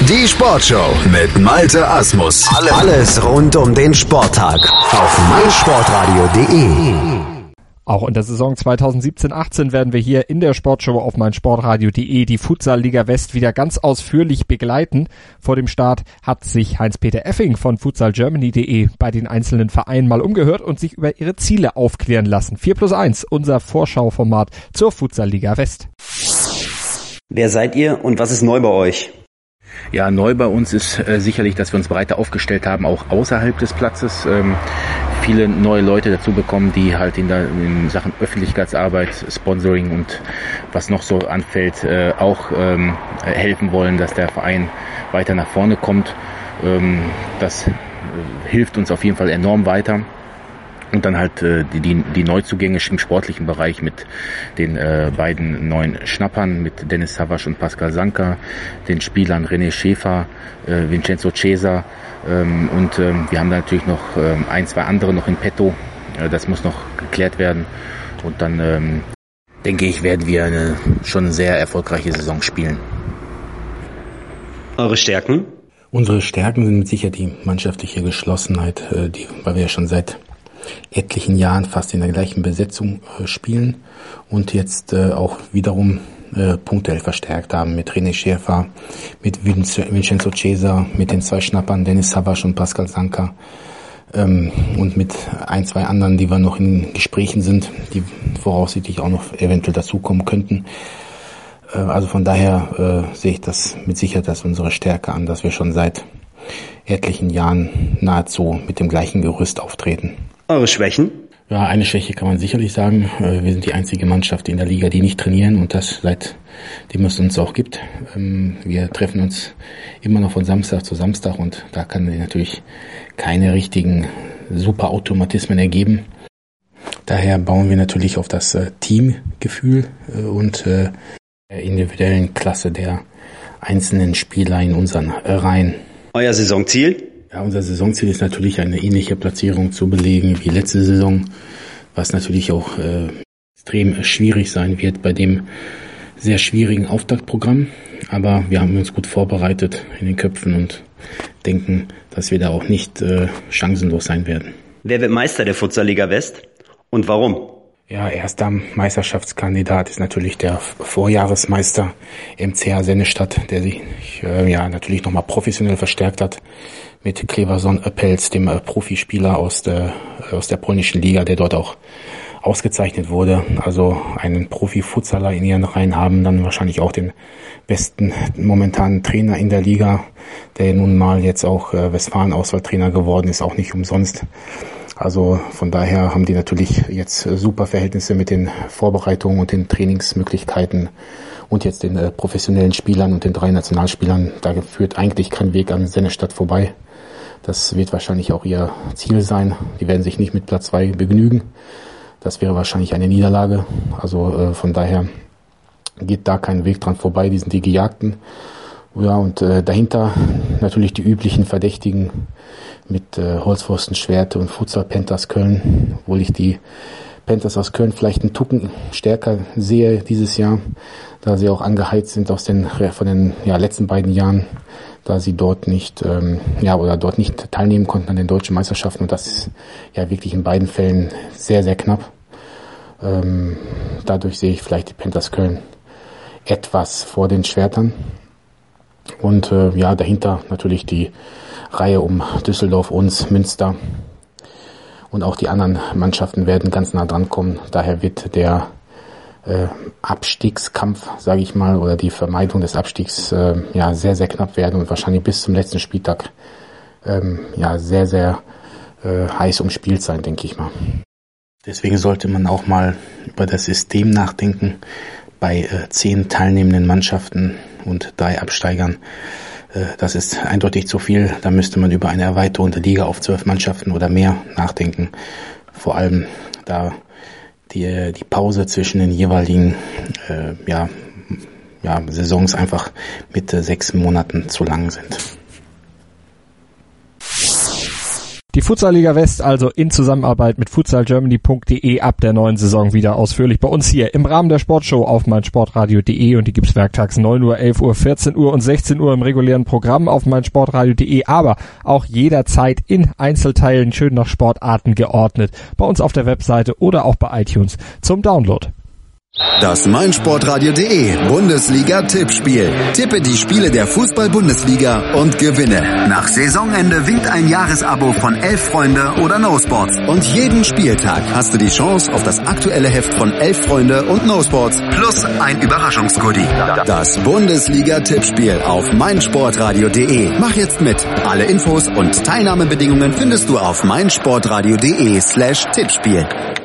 Die Sportshow mit Malte Asmus. Alles rund um den Sporttag auf meinsportradio.de. Auch in der Saison 2017-18 werden wir hier in der Sportshow auf meinsportradio.de die Futsal-Liga West wieder ganz ausführlich begleiten. Vor dem Start hat sich Heinz-Peter Effing von futsalgermany.de bei den einzelnen Vereinen mal umgehört und sich über ihre Ziele aufklären lassen. 4+1, unser Vorschauformat zur Futsal-Liga West. Wer seid ihr und was ist neu bei euch? Ja, neu bei uns ist sicherlich, dass wir uns breiter aufgestellt haben, auch außerhalb des Platzes. Viele neue Leute dazu bekommen, die halt in Sachen Öffentlichkeitsarbeit, Sponsoring und was noch so anfällt, auch helfen wollen, dass der Verein weiter nach vorne kommt. Das hilft uns auf jeden Fall enorm weiter. Und dann halt die Neuzugänge im sportlichen Bereich mit den beiden neuen Schnappern, mit Dennis Savas und Pascal Sanka, den Spielern René Schäfer, Vincenzo Cesa und wir haben da natürlich noch ein, zwei andere noch in petto. Das muss noch geklärt werden und dann denke ich, werden wir schon eine sehr erfolgreiche Saison spielen. Eure Stärken? Unsere Stärken sind mit Sicherheit die mannschaftliche Geschlossenheit, weil wir ja schon seit etlichen Jahren fast in der gleichen Besetzung spielen und jetzt auch wiederum punktuell verstärkt haben mit René Schäfer, mit Vincenzo Cesa, mit den zwei Schnappern Dennis Savas und Pascal Sanka und mit ein, zwei anderen, die wir noch in Gesprächen sind, die voraussichtlich auch noch eventuell dazukommen könnten. Also von daher sehe ich das mit Sicherheit als unsere Stärke an, dass wir schon seit etlichen Jahren nahezu mit dem gleichen Gerüst auftreten. Eure Schwächen? Ja, eine Schwäche kann man sicherlich sagen. Wir sind die einzige Mannschaft in der Liga, die nicht trainieren und das seitdem es uns auch gibt. Wir treffen uns immer noch von Samstag zu Samstag und da kann sich natürlich keine richtigen super Automatismen ergeben. Daher bauen wir natürlich auf das Teamgefühl und der individuellen Klasse der einzelnen Spieler in unseren Reihen. Euer Saisonziel? Ja, unser Saisonziel ist natürlich eine ähnliche Platzierung zu belegen wie letzte Saison, was natürlich auch extrem schwierig sein wird bei dem sehr schwierigen Auftaktprogramm. Aber wir haben uns gut vorbereitet in den Köpfen und denken, dass wir da auch nicht chancenlos sein werden. Wer wird Meister der Futsal-Liga West und warum? Ja, erster Meisterschaftskandidat ist natürlich der Vorjahresmeister MCH Sennestadt, der sich natürlich nochmal professionell verstärkt hat mit Kleverson Öppels, dem Profispieler aus der polnischen Liga, der dort auch ausgezeichnet wurde. Also einen Profi-Futsaler in ihren Reihen haben, dann wahrscheinlich auch den besten momentanen Trainer in der Liga, der nun mal jetzt auch Westfalen-Auswahltrainer geworden ist, auch nicht umsonst. Also von daher haben die natürlich jetzt super Verhältnisse mit den Vorbereitungen und den Trainingsmöglichkeiten und jetzt den professionellen Spielern und den 3 Nationalspielern. Da führt eigentlich kein Weg an Sennestadt vorbei. Das wird wahrscheinlich auch ihr Ziel sein. Die werden sich nicht mit Platz 2 begnügen. Das wäre wahrscheinlich eine Niederlage. Also von daher geht da kein Weg dran vorbei. Die sind die Gejagten. Ja, und dahinter natürlich die üblichen Verdächtigen mit Holzpfosten, Schwerte und Futsal Panthers Köln, obwohl ich die Panthers aus Köln vielleicht einen Tucken stärker sehe dieses Jahr, da sie auch angeheizt sind von den letzten beiden Jahren, da sie dort nicht dort nicht teilnehmen konnten an den deutschen Meisterschaften und das ist ja wirklich in beiden Fällen sehr, sehr knapp. Dadurch sehe ich vielleicht die Panthers Köln etwas vor den Schwertern. Und dahinter natürlich die Reihe um Düsseldorf, uns, Münster und auch die anderen Mannschaften werden ganz nah dran kommen. Daher wird der Abstiegskampf, sage ich mal, oder die Vermeidung des Abstiegs sehr, sehr knapp werden und wahrscheinlich bis zum letzten Spieltag sehr, sehr heiß umspielt sein, denke ich mal. Deswegen sollte man auch mal über das System nachdenken. Bei 10 teilnehmenden Mannschaften und 3 Absteigern. Das ist eindeutig zu viel. Da müsste man über eine Erweiterung der Liga auf 12 Mannschaften oder mehr nachdenken. Vor allem, da die Pause zwischen den jeweiligen Saisons einfach mit 6 Monaten zu lang sind. Die Futsal-Liga West also in Zusammenarbeit mit futsalgermany.de ab der neuen Saison wieder ausführlich bei uns hier im Rahmen der Sportshow auf meinsportradio.de, und die gibt's werktags 9 Uhr, 11 Uhr, 14 Uhr und 16 Uhr im regulären Programm auf meinsportradio.de, aber auch jederzeit in Einzelteilen schön nach Sportarten geordnet bei uns auf der Webseite oder auch bei iTunes zum Download. Das meinsportradio.de Bundesliga-Tippspiel. Tippe die Spiele der Fußball-Bundesliga und gewinne. Nach Saisonende winkt ein Jahresabo von 11 Freunde oder No Sports. Und jeden Spieltag hast du die Chance auf das aktuelle Heft von 11 Freunde und No Sports plus ein Überraschungsgoodie. Das Bundesliga-Tippspiel auf meinsportradio.de. Mach jetzt mit. Alle Infos und Teilnahmebedingungen findest du auf meinsportradio.de/Tippspiel.